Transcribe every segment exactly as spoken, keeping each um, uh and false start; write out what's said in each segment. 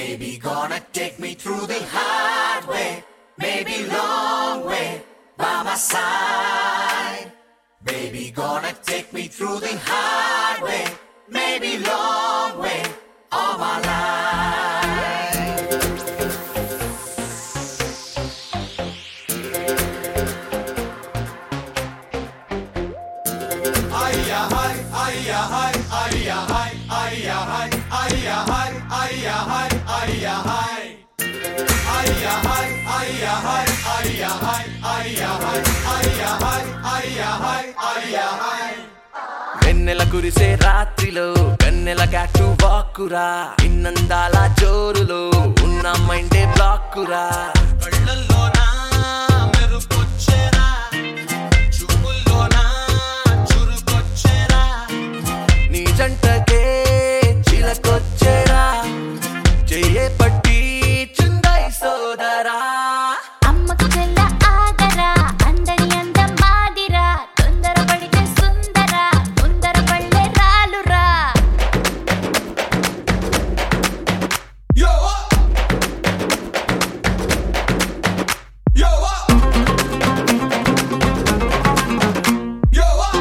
Baby gonna take me through the hard way, maybe long way by my side. Baby gonna take me through the hard way, maybe long way all my life. Ayya hai, ayya hai, ayya hai, ayya hai, ayya hai, ayya hai, ayya hai. Ayya hai, ayya hai, ayya hai, ayya hai, ayya hai, ayya hai, ayya hai. వెన్నెల కురిసే రాత్రిలో వెన్నెల క్యాటు వాక్కురా ఇన్నందాల జోరులో ఉన్న మైండే బ్లాక్కురా కళ్ళల్లోనా మెరుపొచ్చేరా చూపుల్లోనా చురుకొచ్చేరా నీ జంటకే చిలకొచ్చేరా చెయ్యే పట్టి చుందై సోదరా అమ్మకు చెల్ల ఆగరా అందరి అందం మాదిరా తొందర పడితే సుందర ముందర పళ్ళే రాలురా Yo up! Yo up! Yo up!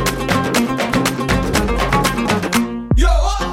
Yo up!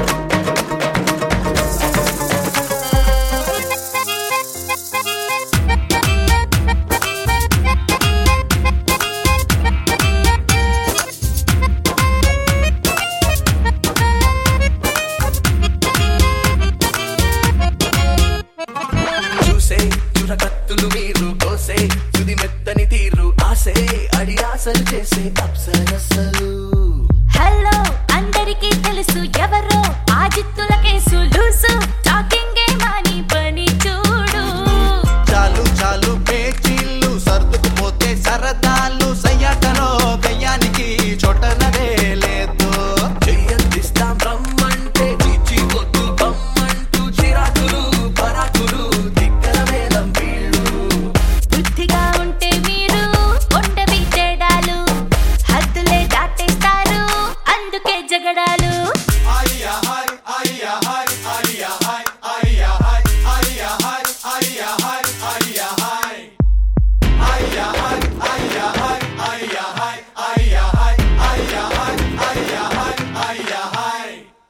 చూసే చురకత్తులు మీరు కోసే తుది మెత్తని తీరు ఆసే అడి ఆశలు చేసే అప్సరసలు హలో అందరికీ తెలుసు ఎవరో ఆ జిత్తుల కేసు లూసు టాకింగ్ గే మాని పని చూడు చాలు చాలు పేచీళ్ళు సర్దుకుపోతే సరదాలు సయ్యాటలో గయ్యానికి చోటనదే లేదు చెయ్యందిస్తాం రమ్మంటే చిచి వద్దు బమ్మంటూ చిరాకులు పరాకులు దిక్కల వేలం వీళ్ళు బుద్ధిగా ఉంటే మీరు ఉండవి తేడాలు హద్దులే దాటేస్తారు అందుకే జగడాలు అయ్యా హై అయ్యా హై అయ్యా హై అయ్యా హై అయ్యా హై అయ్యా హై అయ్యా హై అయ్యా హై అయ్యా హై అయ్యా హై అయ్యా హై అయ్యా హై అయ్యా హై అయ్యా హై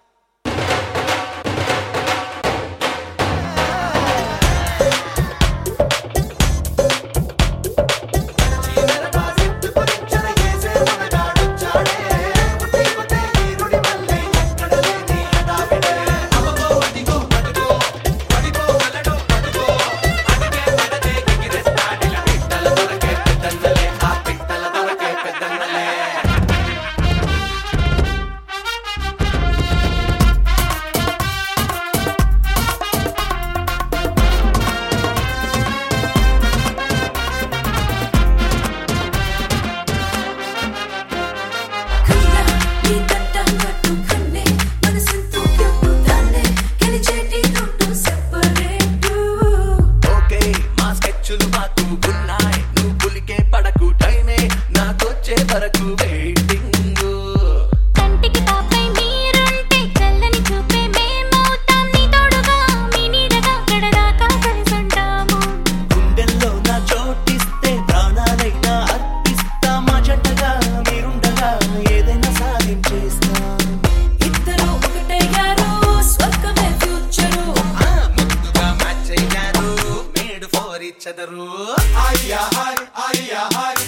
ఓకే మా స్కెచ్లు మాకు ఉన్నాయి నువ్వు పులికే పడకు టైమే నాకొచ్చే వరకు వెయిటింగ్ కంటికి తాపై మీరుంటే చల్లని చూపే మేమవుతాం నీ తోడుగా మీ నీడగా గడదాకా కలిసుంటాము గుండెల్లో నా చోటిస్తే ప్రాణాలైనా అర్పిస్తా మా జంటగా మీరుండగా ఏదైనా సాధించేస్తా ఇద్దరు ఒకటయ్యారు స్వర్గమే ఫ్యూచరు ముందుగా మ్యాచ్ అయ్యారు మేడ్ ఫోర్ ఇచ్ అదరు అయ్యా హై అయ్యా హై